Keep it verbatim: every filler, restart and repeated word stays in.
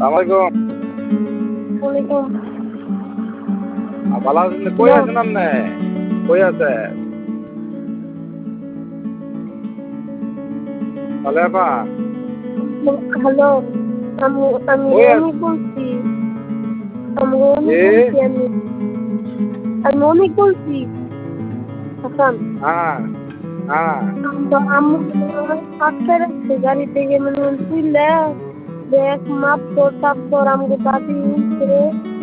সালামালাইকুম। ওয়ালাইকুম। ভালো আছেন? কই আছেন আপনি? কই আছে? হ্যালো আপা। হ্যালো, আমি আমি কই রনি আছেন? বলছি। আমি রনি কে? বলছি আমি। আমি রনি বলছি। হাসান। হ্যাঁ হ্যাঁ। তো আম্মু আটকে রাখছে গাড়ি থেকে মানে তুইলে দেখ মাপ তোর তারপর আমাকে দাদি উঠছে